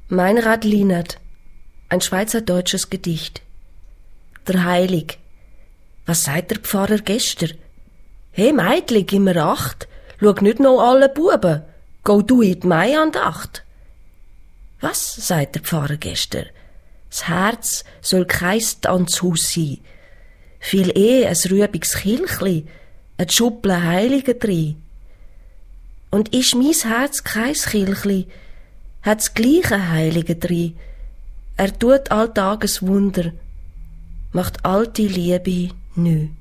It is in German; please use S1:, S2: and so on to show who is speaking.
S1: Meinrad Lienert, ein schweizerdeutsches Gedicht. Der Heilig. Was sagt der Pfarrer gestern? Hey Meitli, gib mir Acht, schau nicht noch alle Buben, geh du in die Maiandacht. Was, sagt der Pfarrer gestern? Das Herz soll kein Tanzhaus sein, viel ein rübiges Kilchli, ein Schuppel Heilige drin. Und ist mis Herz kein Kilchli, hat's gleiche Heilige drin. Er tut alltages Wunder, macht alte Liebe neu.